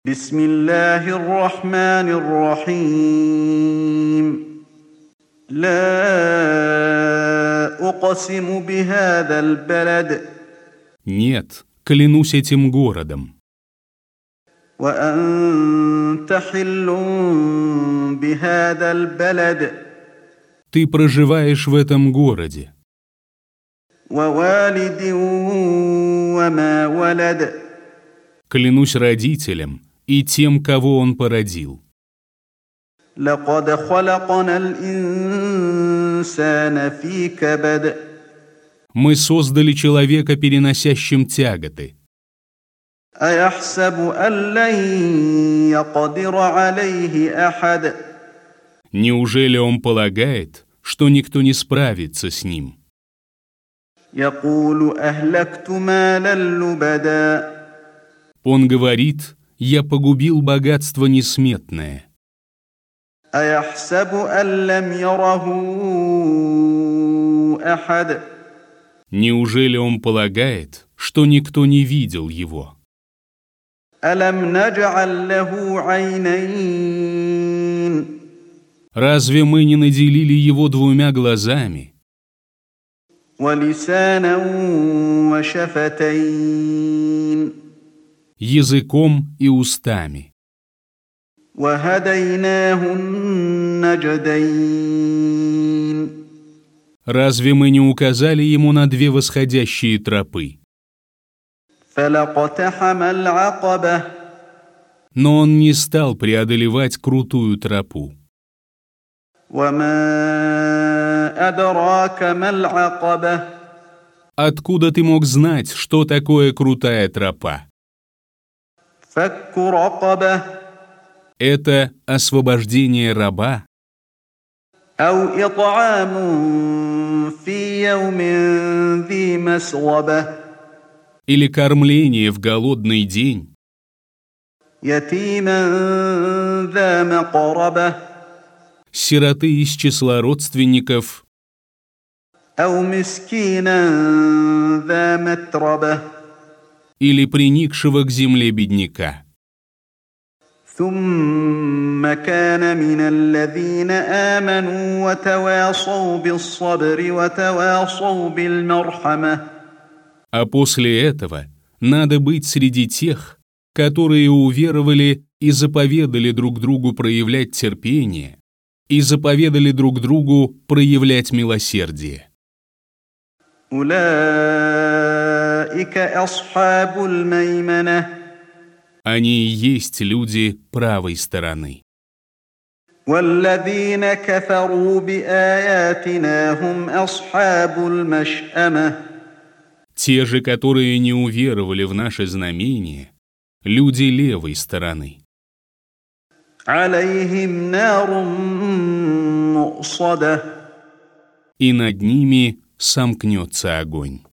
بسم الله الرحمن الرحيم لا أقسم بهذا البلد Нет, клянусь этим городом. وأنت حل بهذا البلد Ты проживаешь в этом городе. ووالد وما ولد Клянусь родителям и тем, кого он породил. لقد خلقنا الإنسان في كبد Мы создали человека, переносящим тяготы. أيحسب أن لن يقدر عليه أحد Неужели он полагает, что никто не справится с ним? يقول أهلكت مالا لبدا Он говорит: «Я погубил богатство несметное». أيحسب أن لم يره أحد Неужели он полагает, что никто не видел его? ألم نجعل له عينين Разве мы не наделили его двумя глазами, ولسانا وشفتين языком и устами? وهديناه النجدين Разве мы не указали ему на две восходящие тропы? فلاقتحم العقبة Но он не стал преодолевать крутую тропу. وما أدراك ما العقبة Откуда ты мог знать, что такое крутая тропа? فك رقبة Это освобождение раба أو إطعام في يوم ذي مسغبة или кормление в голодный день, يتيما ذا مقربة сироты из числа родственников أو مسكينا ذا متربة или приникшего к земле бедняка. ثم كان من الذين آمنوا وتواصوا بالصبر وتواصوا بالمرحمة А после этого надо быть среди тех, которые уверовали и заповедали друг другу проявлять терпение, и заповедали друг другу проявлять милосердие. أولئك أصحاب الميمنة Они и есть люди правой стороны. والذين كفروا بآياتنا هم أصحاب المشأمة Те же, которые не уверовали в наше знамение, люди левой стороны. عليهم نار مؤصدة И над ними сомкнется огонь.